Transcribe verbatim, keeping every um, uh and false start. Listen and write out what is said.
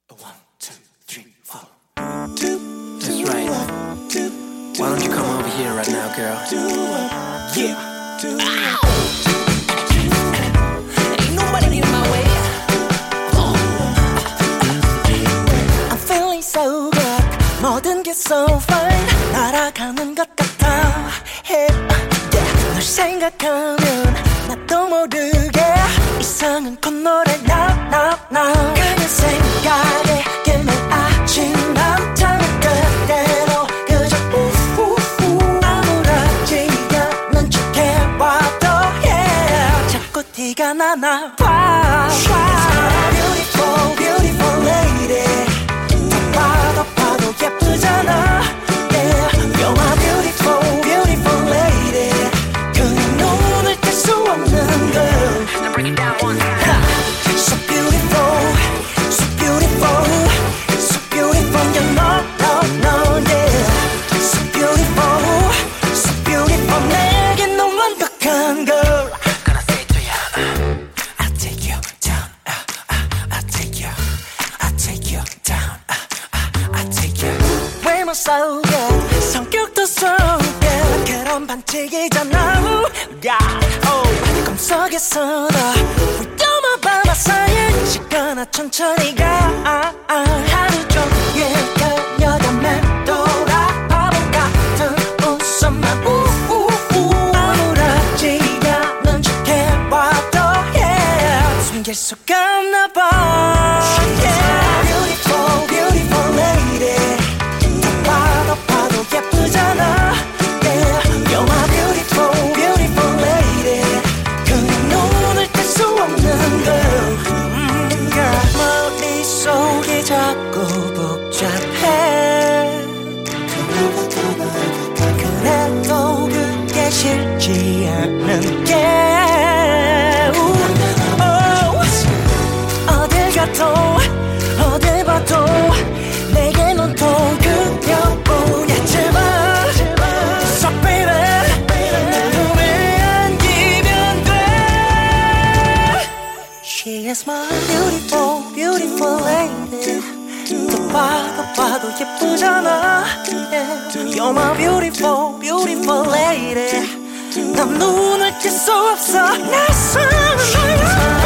One, two, three, four. That's right. Why don't you come over here right now, girl? Yeah. Ain't nobody in my way. I'm feeling so good. 모든 게 so fine. 날아가는 것 같아. Hey, yeah. 널 생각하면 나도 모르게 이상한 콧노래 now, now, now. 그냥 생각에 깨면 아침 밤잠을 그대로 그저 우우우 아무렇지 않은 척 해봐도 yeah. 자꾸 티가 나나 봐. Beautiful, beautiful lady. 더 봐도 봐도 예쁘잖아. Yeah, you're my beautiful, beautiful lady. 그냥 눈을 뗄 수 없는 girl. Now break it down one time. So beautiful, so beautiful, so beautiful. You know, no, no, yeah. So beautiful, so beautiful. 내겐 넌 완벽한 girl. Gonna say it to ya. I'll take you down. Uh, uh, I'll take you. I'll take you down. Uh, uh, I'll take you. 외모 속에 성격도 속에 그런 반칙이잖아. Yeah, oh. 꿈속에서도 위험한 밤 사이에 시간아 천천히 가. 하루 종일 그녀가 맴돌아 바보 같은 웃음만 우우우 아무렇지 않은 척 해봐도 yeah. 숨길 수가 없나 봐. Yeah. Beautiful, beautiful lady. 더 봐도 봐도 예쁘잖아. Yeah, you're my beautiful, beautiful lady. 그냥 눈을 뗄 수 없는 girl. 음, girl. 머릿속이 자꾸 복잡해. 그래도 그게 싫지 않은 게 어딜 가도 어딜 봐도 내게 넌 또 그녀뿐이야. 제발 So baby 내 눈에 안기면 돼. She is my beautiful beautiful lady. 또 봐도 봐도 예쁘잖아. Yeah. You're my beautiful beautiful lady. 난 눈을 뗄 수 없어 낯선 너야.